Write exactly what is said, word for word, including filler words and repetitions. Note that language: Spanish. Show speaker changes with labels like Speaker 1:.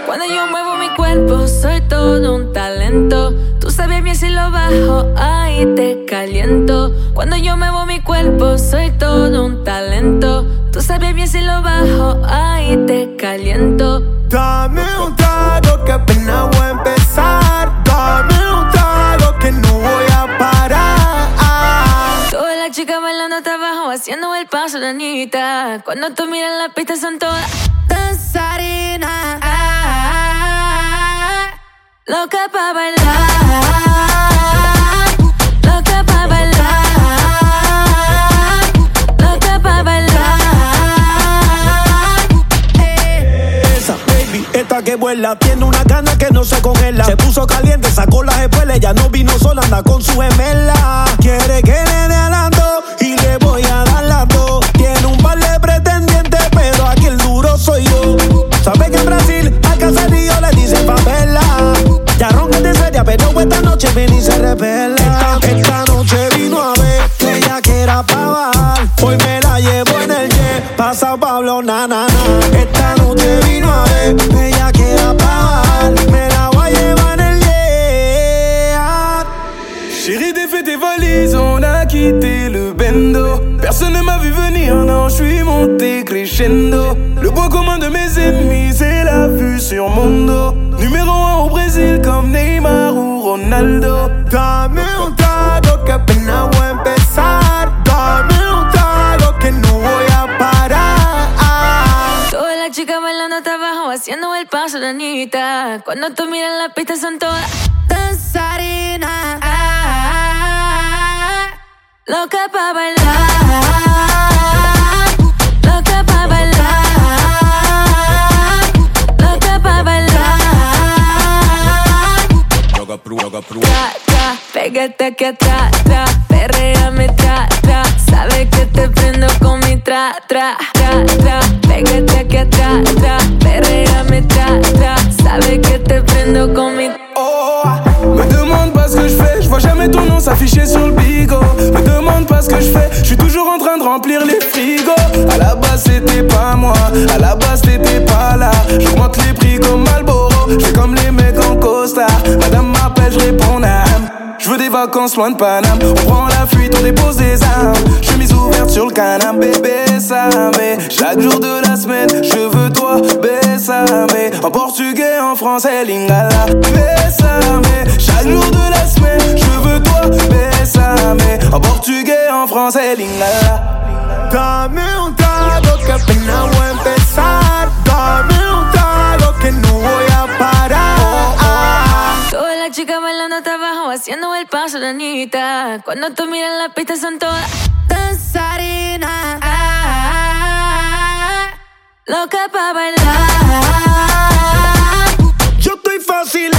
Speaker 1: Cuando yo muevo mi cuerpo soy todo un talento. Tú sabes bien si lo bajo, ahí te caliento. Cuando yo muevo mi cuerpo soy todo un talento. Tú sabes bien si lo bajo, ahí te caliento.
Speaker 2: Dame un trago que apenas voy a empezar. Dame un trago que no voy a parar.
Speaker 1: Todas las chicas bailando hasta abajo, haciendo el paso de Anita. Cuando tú miras la pista son todas danzarinas, loca pa' bailar, loca pa' bailar, loca pa' bailar.
Speaker 2: Esa baby, esta que vuela, tiene una gana que no se congela. Se puso caliente, sacó las espuelas, ya no vino sola, anda con su gemela. Quiere que le dé alando y le voy a dar las dos. Tiene un par de pretendientes, pero aquí el duro soy yo. Sabe que en Brasil al caserío le dicen favela. Ya ronca de seria, pero esta noche viene y se revela. Esta, esta noche vino a ver que ella que era pa' bajar. Hoy me la llevo en el jet, pasa Pablo, na, na, na. Esta noche vino a ver que ella que era pa' bajar. Me la voy a llevar en el jet.
Speaker 3: Chérie, défais tes valises, on a quitté le bendo. Personne ne m'a vu venir, non, je suis monté crescendo. Le point commun de mes ennemis, c'est la vue sur mon dos. Numéro un au Brésil comme Neymar ou Ronaldo.
Speaker 2: Dame un trago que apenas voy a empezar. Dame un trago que no voy a parar.
Speaker 1: Todas las chicas bailando hasta abajo, haciendo el paso de Anita. Cuando tú miras la pista son todas danzarinas, loca pa' bailar, loca pa' bailar, loca pa' bailar. Tra, tra, pégate aquí atrás, tra, perréame, tra, tra. Sabes que te prendo con mi tra, tra, tra, tra. Pégate aquí atrás, tra, perréame, tra, tra. Sabes que te prendo con mi...
Speaker 3: Oh, me demande pas ce que je fais, je vois jamais ton nom s'afficher sur le bigot. Me demande pas ce que je fais, je suis toujours en train de remplir les frigos. À la base c'était pas moi, à la base t'étais pas là. J'augmente les prix comme Marlboro, j'fais comme les mecs en costard. Madame m'appelle, je réponds n'am. Je veux des vacances loin de Paname. On prend la fuite, on dépose des armes. Chemise ouverte sur le canapé, bébé, ça mais chaque jour de la semaine, je veux toi, bésame. En portugais, en français, lingala, bésame. Chaque jour de la semaine, je veux toi, bésame. En portugais, en français, lingala.
Speaker 2: Dame un trago que apenas voy a empezar. Dame un trago que no voy a parar.
Speaker 1: Todas las chicas bailando hasta abajo, haciendo el paso de Anita. Cuando tú miras la pista son todas danzarinas, loca pa' bailar.
Speaker 2: Yo estoy fácil